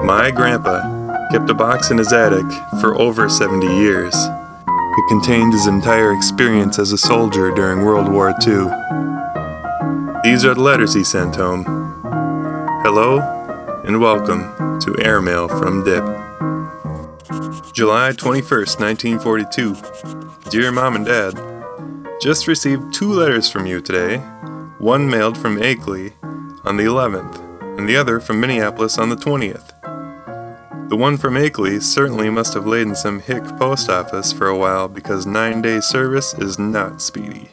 My grandpa kept a box in his attic for over 70 years. It contained his entire experience as a soldier during World War II. These are the letters he sent home. Hello and welcome to Airmail from Dip. July 21st, 1942. Dear Mom and Dad, just received 2 letters from you today. One mailed from Akeley on the 11th, and the other from Minneapolis on the 20th. The one from Akeley certainly must have laid in some hick post office for a while because 9-day service is not speedy.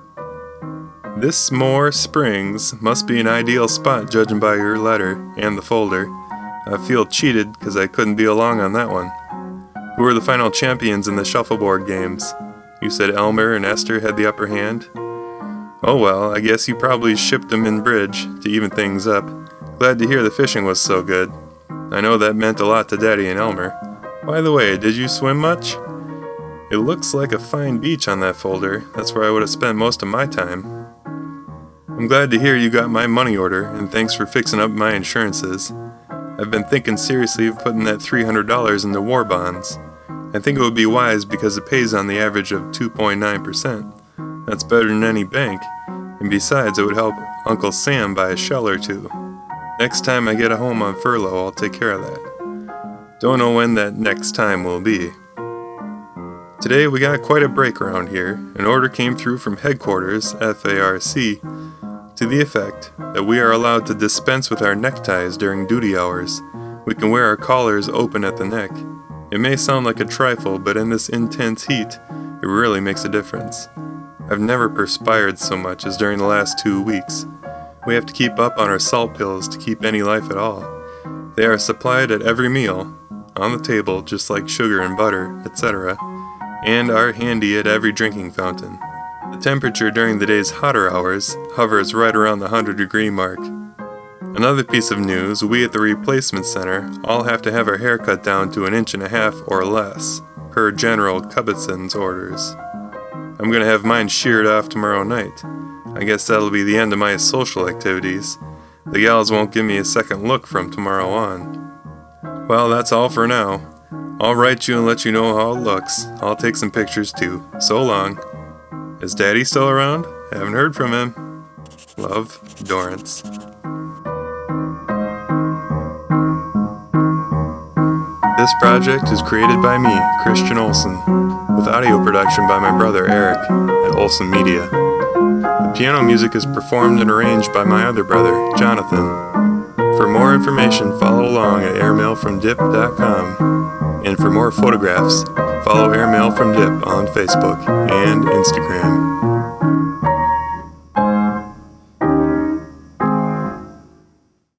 This Moore Springs must be an ideal spot judging by your letter and the folder. I feel cheated because I couldn't be along on that one. Who were the final champions in the shuffleboard games? You said Elmer and Esther had the upper hand? Oh well, I guess you probably shipped them in bridge to even things up. Glad to hear the fishing was so good. I know that meant a lot to Daddy and Elmer. By the way, did you swim much? It looks like a fine beach on that folder. That's where I would have spent most of my time. I'm glad to hear you got my money order, and thanks for fixing up my insurances. I've been thinking seriously of putting that $300 into war bonds. I think it would be wise because it pays on the average of 2.9%. That's better than any bank, and besides it would help Uncle Sam buy a shell or two. Next time I get a home on furlough, I'll take care of that. Don't know when that next time will be. Today we got quite a break around here. An order came through from headquarters, FARC, to the effect that we are allowed to dispense with our neckties during duty hours. We can wear our collars open at the neck. It may sound like a trifle, but in this intense heat, it really makes a difference. I've never perspired so much as during the last 2 weeks. We have to keep up on our salt pills to keep any life at all. They are supplied at every meal, on the table just like sugar and butter, etc., and are handy at every drinking fountain. The temperature during the day's hotter hours hovers right around the 100-degree mark. Another piece of news, we at the replacement center all have to have our hair cut down to 1.5 inches or less, per General Cubbitson's orders. I'm going to have mine sheared off tomorrow night. I guess that'll be the end of my social activities. The gals won't give me a second look from tomorrow on. Well, that's all for now. I'll write you and let you know how it looks. I'll take some pictures too. So long. Is Daddy still around? Haven't heard from him. Love, Dorrance. This project is created by me, Christian Olsen, with audio production by my brother Eric at Olsen Media. The piano music is performed and arranged by my other brother, Jonathan. For more information, follow along at airmailfromdip.com. And for more photographs, follow Airmail from Dip on Facebook and Instagram.